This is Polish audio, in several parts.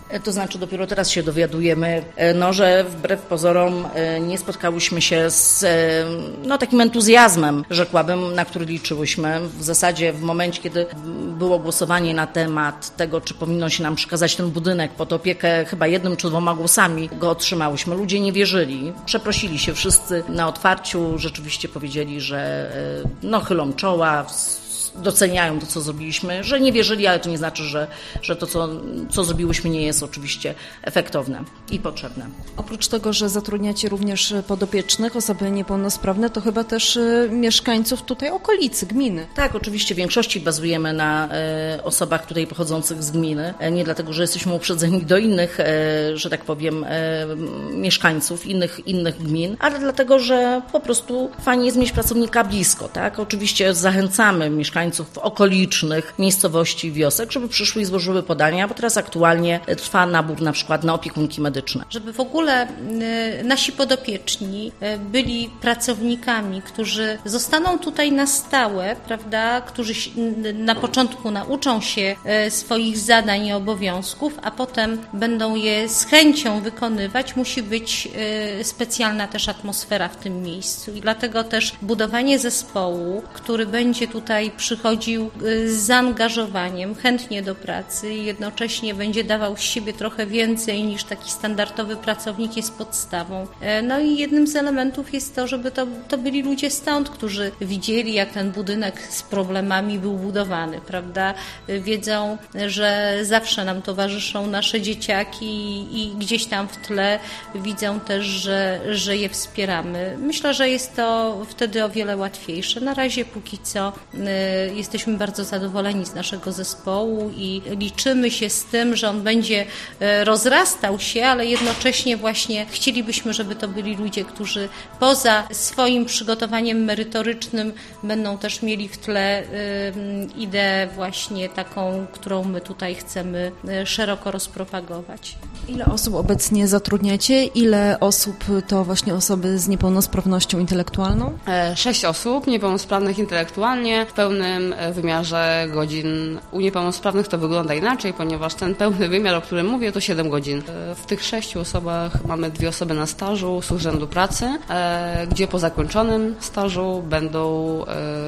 To znaczy dopiero teraz się dowiadujemy, że wbrew pozorom nie spotkałyśmy się z takim entuzjazmem, rzekłabym, na który liczyłyśmy. W zasadzie w momencie, kiedy było głosowanie na temat tego, czy powinno się nam przekazać ten budynek pod opiekę, chyba 1 czy 2 głosami go otrzymałyśmy. Ludzie nie wierzyli, przeprosili się wszyscy na otwarciu, rzeczywiście powiedzieli, że chylą czoła, doceniają to, co zrobiliśmy, że nie wierzyli, ale to nie znaczy, że to, co zrobiłyśmy, nie jest oczywiście efektowne i potrzebne. Oprócz tego, że zatrudniacie również podopiecznych, osoby niepełnosprawne, to chyba też mieszkańców tutaj okolicy, gminy. Tak, oczywiście w większości bazujemy na osobach tutaj pochodzących z gminy. Nie dlatego, że jesteśmy uprzedzeni do innych, że tak powiem, mieszkańców innych gmin, ale dlatego, że po prostu fajnie jest mieć pracownika blisko. Tak? Oczywiście zachęcamy mieszkańców okolicznych miejscowości, wiosek, żeby przyszły i złożyły podania, bo teraz aktualnie trwa nabór na przykład na opiekunki medyczne. Żeby w ogóle nasi podopieczni byli pracownikami, którzy zostaną tutaj na stałe, prawda, którzy na początku nauczą się swoich zadań i obowiązków, a potem będą je z chęcią wykonywać, musi być specjalna też atmosfera w tym miejscu i dlatego też budowanie zespołu, który będzie tutaj przychodził z zaangażowaniem, chętnie do pracy i jednocześnie będzie dawał z siebie trochę więcej niż taki standardowy pracownik jest podstawą. I jednym z elementów jest to, żeby to byli ludzie stąd, którzy widzieli, jak ten budynek z problemami był budowany, prawda? Wiedzą, że zawsze nam towarzyszą nasze dzieciaki i gdzieś tam w tle widzą też, że je wspieramy. Myślę, że jest to wtedy o wiele łatwiejsze. Na razie póki co jesteśmy bardzo zadowoleni z naszego zespołu i liczymy się z tym, że on będzie rozrastał się, ale jednocześnie właśnie chcielibyśmy, żeby to byli ludzie, którzy poza swoim przygotowaniem merytorycznym będą też mieli w tle ideę właśnie taką, którą my tutaj chcemy szeroko rozpropagować. Ile osób obecnie zatrudniacie? Ile osób to właśnie osoby z niepełnosprawnością intelektualną? 6 osób niepełnosprawnych intelektualnie w pełnym wymiarze godzin. U niepełnosprawnych to wygląda inaczej, ponieważ ten pełny wymiar, o którym mówię, to 7 godzin. W tych 6 osobach mamy 2 osoby na stażu z Urzędu Pracy, gdzie po zakończonym stażu będą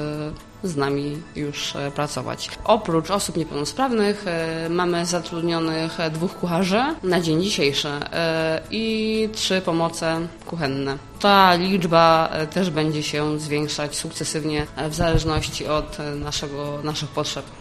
z nami już pracować. Oprócz osób niepełnosprawnych mamy zatrudnionych 2 kucharzy na dzień dzisiejszy i 3 pomoce kuchenne. Ta liczba też będzie się zwiększać sukcesywnie w zależności od naszych potrzeb.